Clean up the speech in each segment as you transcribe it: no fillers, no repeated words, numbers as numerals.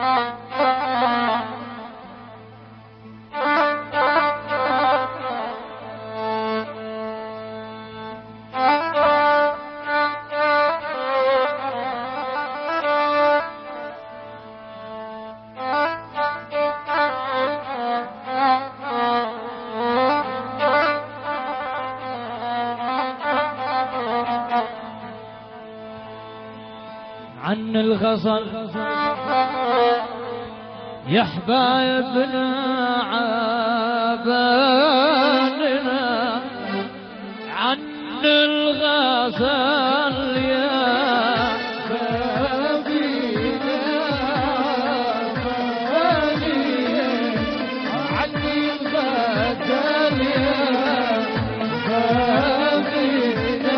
عن الغزل يا حبايبنا عبالنا، عن الغزل يا حبيبنا عبالنا، عن الغزل يا حبيبنا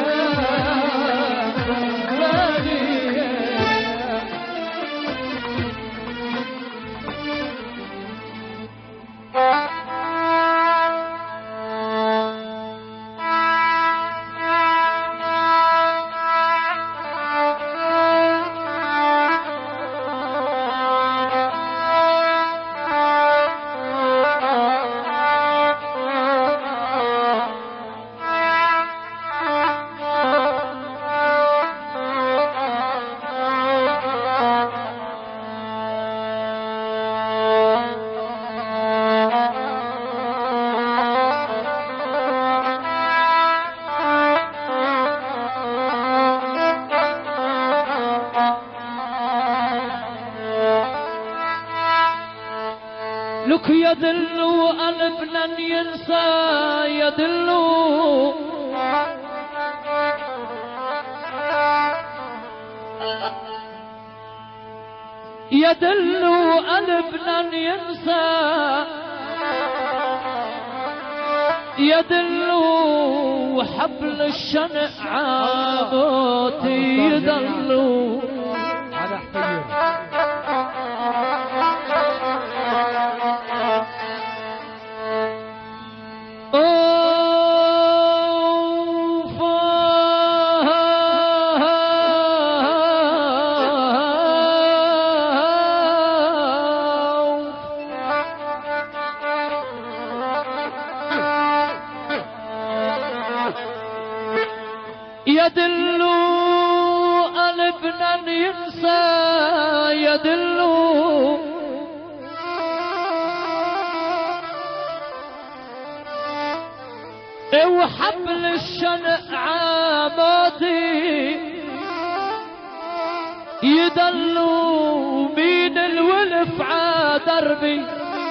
لك يدلو قلب لن ينسى، يدلو يدلو قلب لن ينسى، يدلو حبل الشنق عابوتي يدلو على حبيب يدلو قلبنا ينسى، يدلو وحبل الشنق عاماتي يدلو مين الولف عادربي،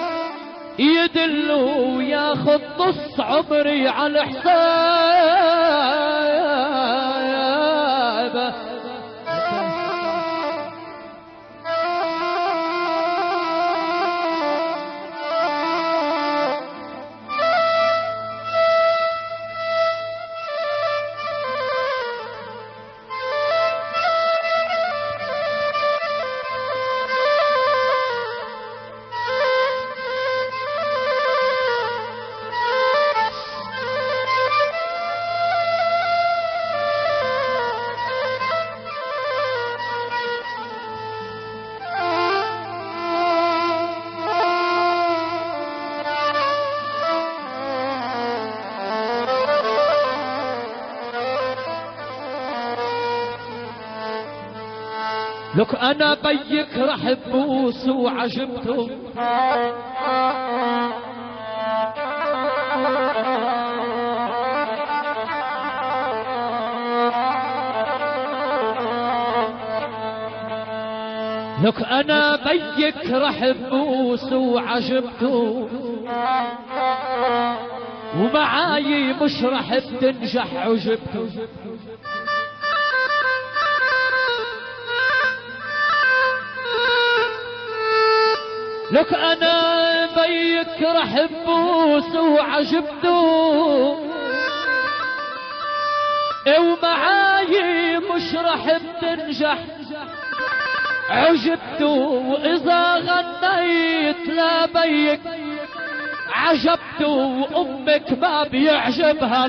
يدلو ياخذ نص عمري على حسابه. لك انا بيك رح بوس وعجبته، لك انا بيك رح بوس وعجبته، ومعاي مش رح بتنجح عجبته. لك انا بيك رح بوس وعجبته، ومعاي مش رح بتنجح عجبته، واذا غنيت لبيك عجبته، وامك ما بيعجبها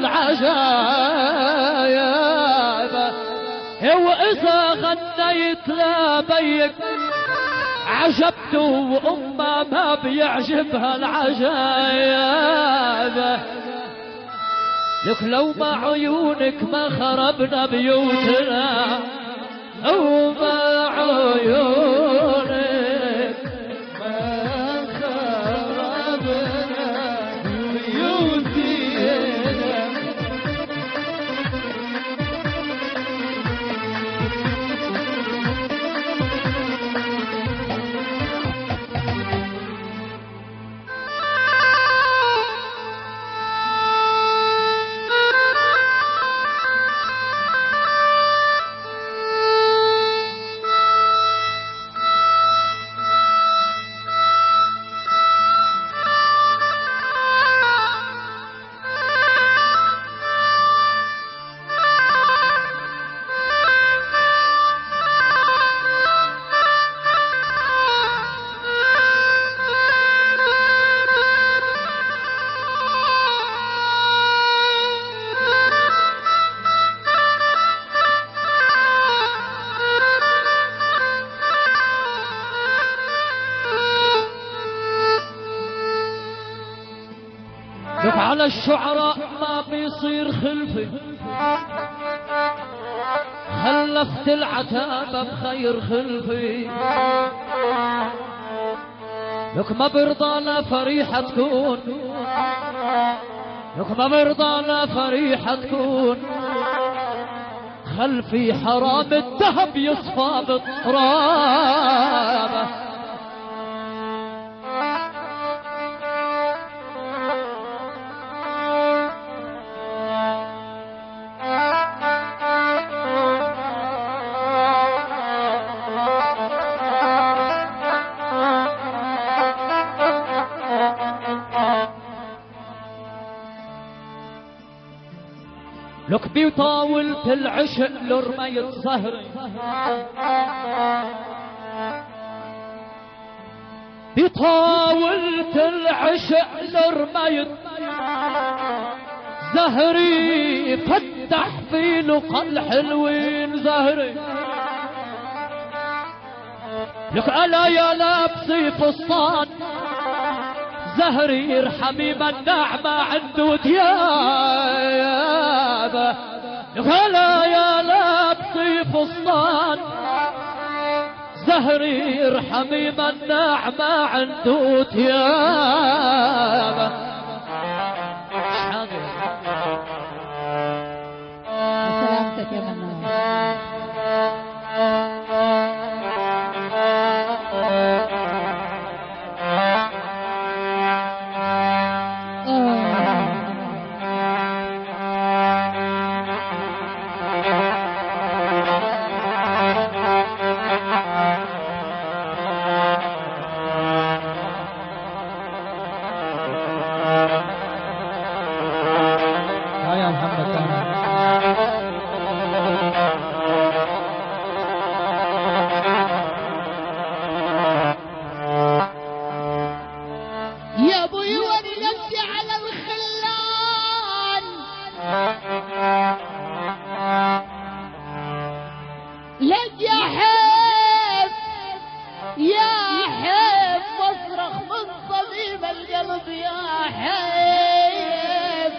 العجايب، واذا غنيت لبيك عجبت وأمه ما بيعجبها العجايب. لك لو ما عيونك ما خربنا بيوتنا، لو ما عيونك ما خربنا بيوتنا. لك على الشعراء ما بيصير خلفي، خلفت العتابة بخير خلفي. لك ما برضانا فريحة تكون، لك ما برضانا فريحة تكون خلفي حرام الذهب يصفى بالتراب. لك بطاولة العشق لرمية زهري، بطاولة العشق لرمية زهري، فتح في لقى الحلوين زهري. لك ألا يا لابسي فستان زهري، ارحمي من نعمة عنده ديابة. لك ألا يا لابسي فستان زهري، ارحمي من نعمة عنده ديابة. سلامتك يا منان. يا محمد يا ابوي ولدت على الخلان، لك يا حيف يا حيف بصرخ من صميم القلب يا حيف.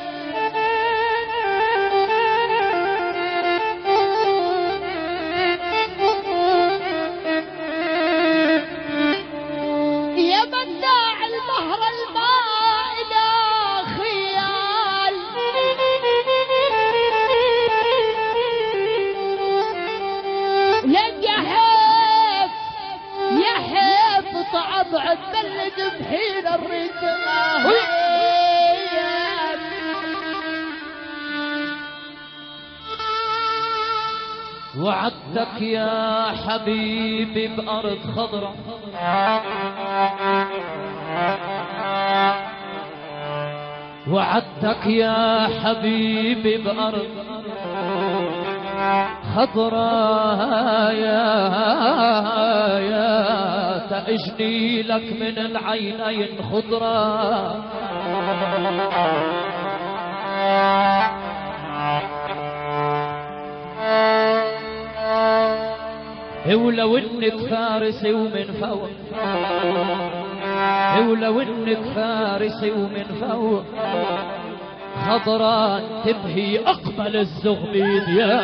يا مناع البحر الماء لا خيال، لك يا حيف يا حيف طعم تبلد بحين الرجال. وعدتك يا حبيبي بأرض خضراء، وعدتك يا حبيبي بأرض خضراء، يا تأجني لك من العينين خضراء. ولو انك فارسي ومن فوق، ولو انك فارسي ومن فوق، خضران تبهي اقبل الزغبيد يا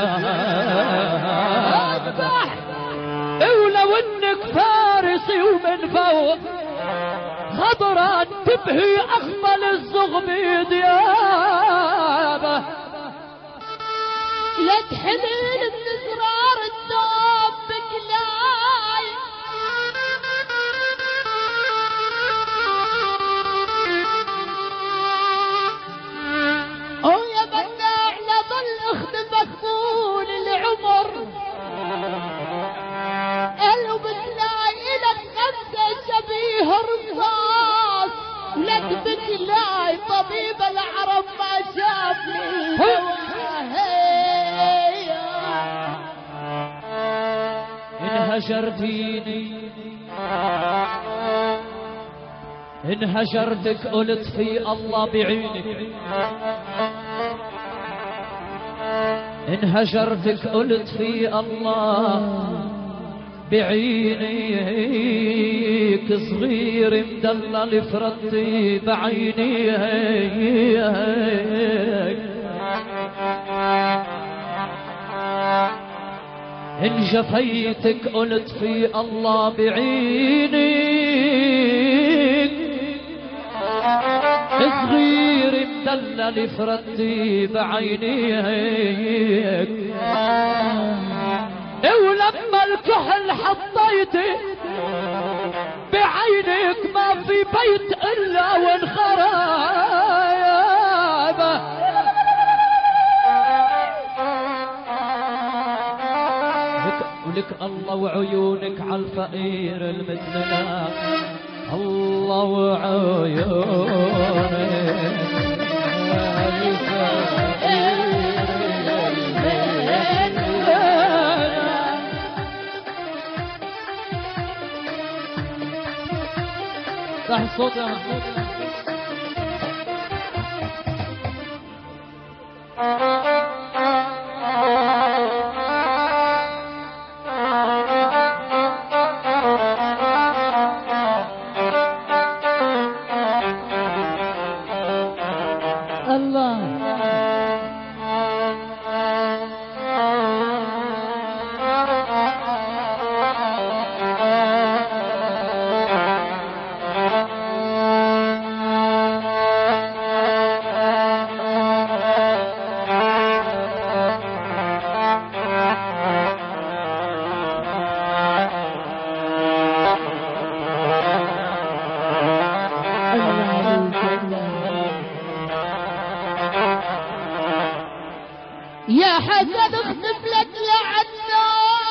اذبح. ولو انك فارسي ومن فوق، خضران تبهي اقبل الزغبيد يا ابا. لا تحمل النزرار الدوب بكلاي، او يا مناع لظل اخدمك طول العمر. قالوا بكلاي الك خمسة شبيه رصاص، لك بكلاي طبيب العرب ما شافني. انهجرتيني انهجرتك قلت في الله بعينك، انهجرتك قلت في الله بعينيك. صغير مدلل فرطي بعيني، إن جفيتك قلت في الله بعينك. صغير مدلل فرطي بعينيك. ولما الكحل حطيتي بعينك ما في بيت الا وانخرب. ولك الله وعيونك عالفقير المثلنا، الله وعيونك صح الصوت يا محمود. يا حسن اختم لك لعنا،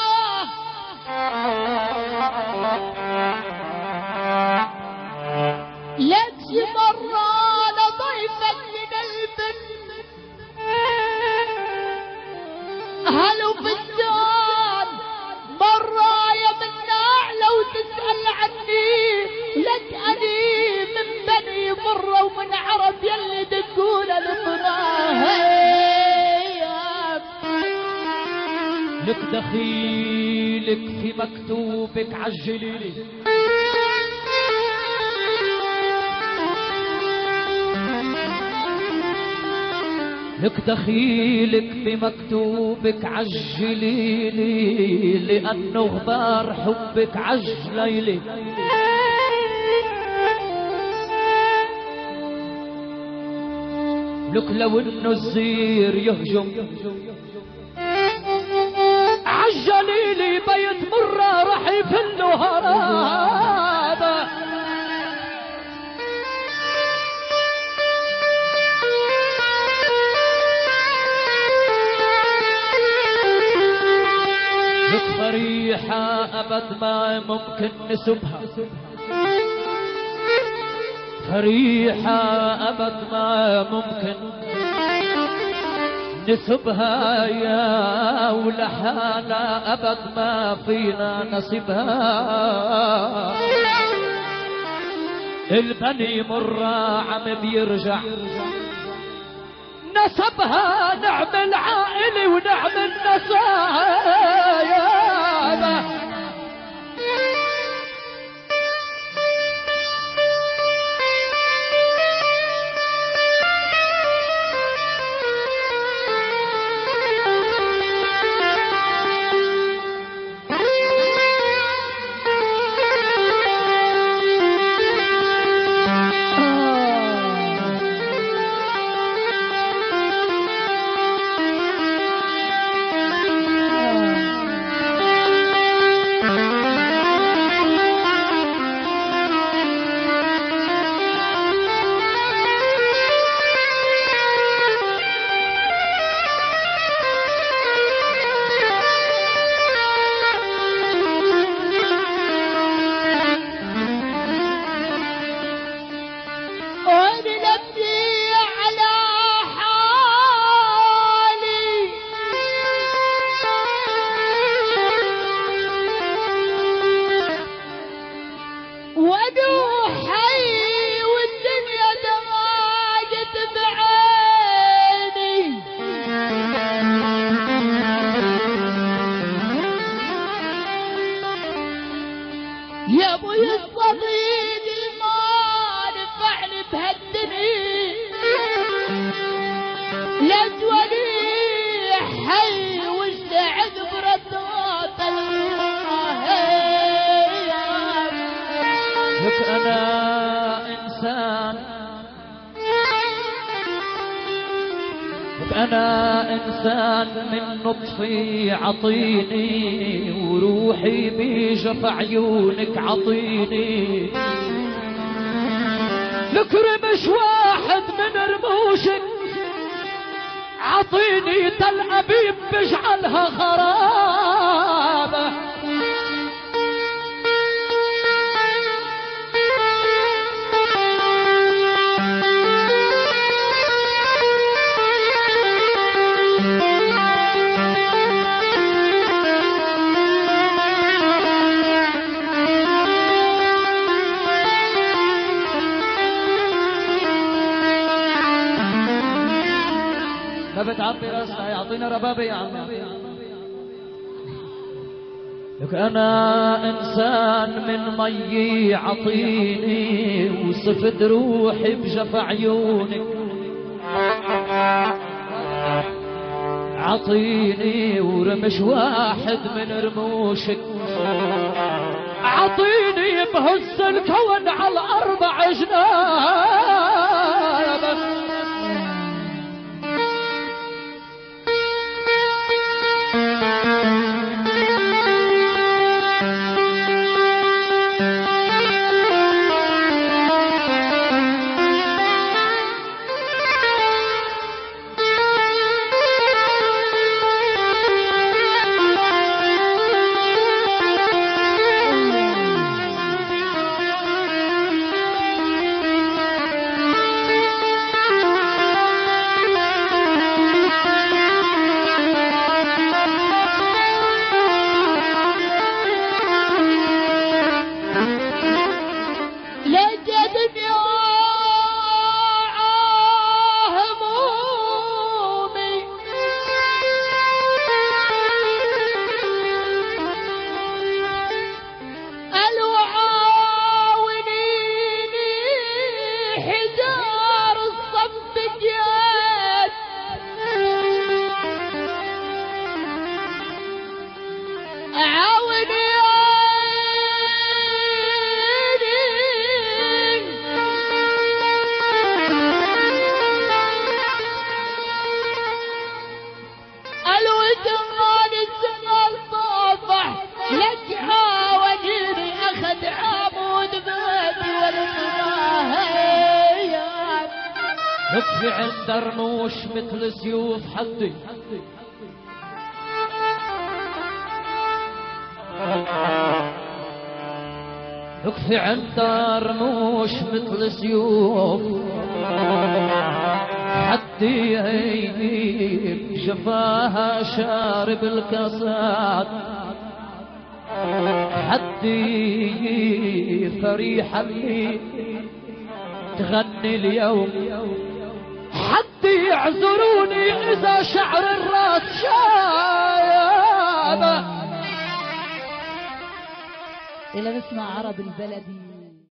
لك شي مرة لضيفك من البن، هلو فستان مرة يا مناع لو تسأل عني، لك أني من بني مرة ومن عرب يلي تقول القناه. لك دخيلك في مكتوبك عجليلي، لك دخيلك بمكتوبك عجليلي، لأنه غبار حبك عجليلي. لك لو انه الزير يهجم عجليلي بيت مرة راح يفلوا هرابة. لك فريحة أبد ما ممكن نسبها، فريحة أبد ما ممكن نسبها يا ولحالة، أبد ما فينا نصبها. البني مرة عم بيرجع نسبها، نعمل عائلي ونعمل نسايا. وأبوه حي والدنيا دماجت بعيني. يا ابوي الصديق ما نفعني بهالدنيا، لا تولي حي واستعد بردات الله. لك انا انسان، لك انا انسان من نطفي عطيني، وروحي بجف عيونك عطيني. لك رمش واحد من رموشك عطيني، تل ابيب بجعلها خرابه. ما بتعبي راسها يعطينا ربابة يا عم. لك انا انسان من مي عطيني، وصفت روحي بجف عيونك عطيني، ورمش واحد من رموشك عطيني، بهز الكون على 4 جناب. لطفي عند رموش مثل سيوف حدي، لطفي عند رموش مثل سيوف حدي، شفاها شارب الكاسات حدي، فريحة اللي تغني اليوم حدي، يعذروني إذا شعر الراس شايبة. إلى نسمع عرب البلدي.